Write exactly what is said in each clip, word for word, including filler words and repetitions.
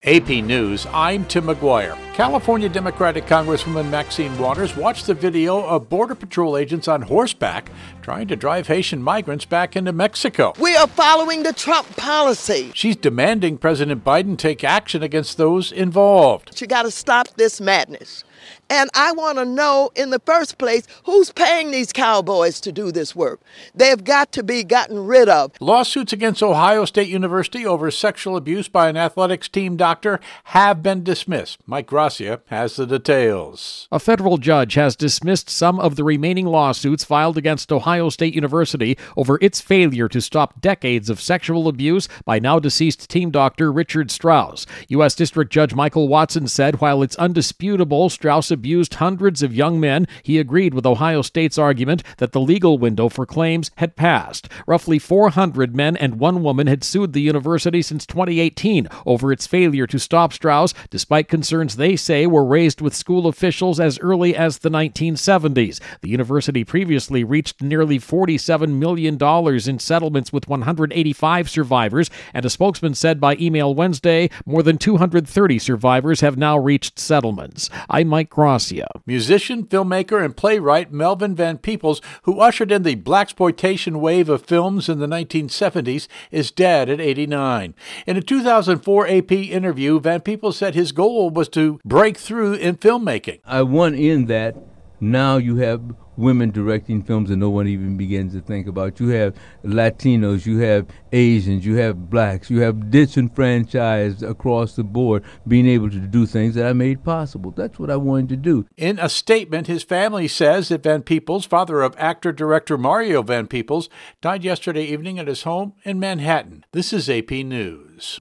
A P News, I'm Tim McGuire. California Democratic Congresswoman Maxine Waters watched the video of Border Patrol agents on horseback trying to drive Haitian migrants back into Mexico. We are following the Trump policy. She's demanding President Biden take action against those involved. You got to stop this madness. And I want to know, in the first place, who's paying these cowboys to do this work? They've got to be gotten rid of. Lawsuits against Ohio State University over sexual abuse by an athletics team doctor have been dismissed. Mike Gracia has the details. A federal judge has dismissed some of the remaining lawsuits filed against Ohio State University over its failure to stop decades of sexual abuse by now-deceased team doctor Richard Strauss. U S District Judge Michael Watson said while it's undisputable Strauss abused hundreds of young men, he agreed with Ohio State's argument that the legal window for claims had passed. Roughly four hundred men and one woman had sued the university since twenty eighteen over its failure to stop Strauss, despite concerns they say were raised with school officials as early as the nineteen seventies. The university previously reached nearly forty-seven million dollars in settlements with one hundred eighty-five survivors, and a spokesman said by email Wednesday more than two hundred thirty survivors have now reached settlements. I'm Mike Gracia. Musician, filmmaker, and playwright Melvin Van Peebles, who ushered in the blaxploitation wave of films in the nineteen seventies, is dead at eighty-nine. In a two thousand four A P interview, Van Peebles said his goal was to break through in filmmaking. I won in that now you have women directing films that no one even begins to think about. You have Latinos, you have Asians, you have blacks, you have disenfranchised across the board being able to do things that I made possible. That's what I wanted to do. In a statement, his family says that Van Peebles, father of actor-director Mario Van Peebles, died yesterday evening at his home in Manhattan. This is A P News.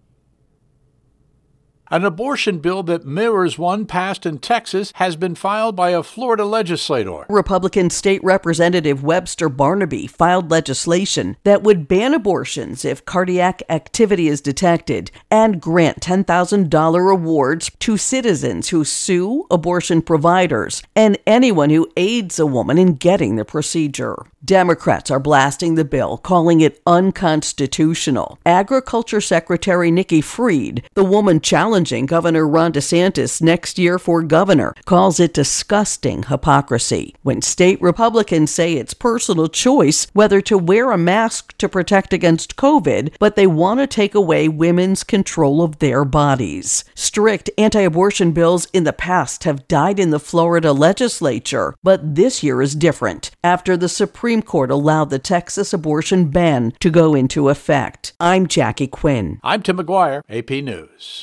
An abortion bill that mirrors one passed in Texas has been filed by a Florida legislator. Republican State Representative Webster Barnaby filed legislation that would ban abortions if cardiac activity is detected and grant ten thousand dollars rewards to citizens who sue abortion providers and anyone who aids a woman in getting the procedure. Democrats are blasting the bill, calling it unconstitutional. Agriculture Secretary Nikki Fried, the woman challenging Governor Ron DeSantis next year for governor, calls it disgusting hypocrisy. When state Republicans say it's personal choice whether to wear a mask to protect against COVID, but they want to take away women's control of their bodies. Strict anti-abortion bills in the past have died in the Florida legislature, but this year is different after the Supreme Court allowed the Texas abortion ban to go into effect. I'm Jackie Quinn. I'm Tim McGuire, A P News.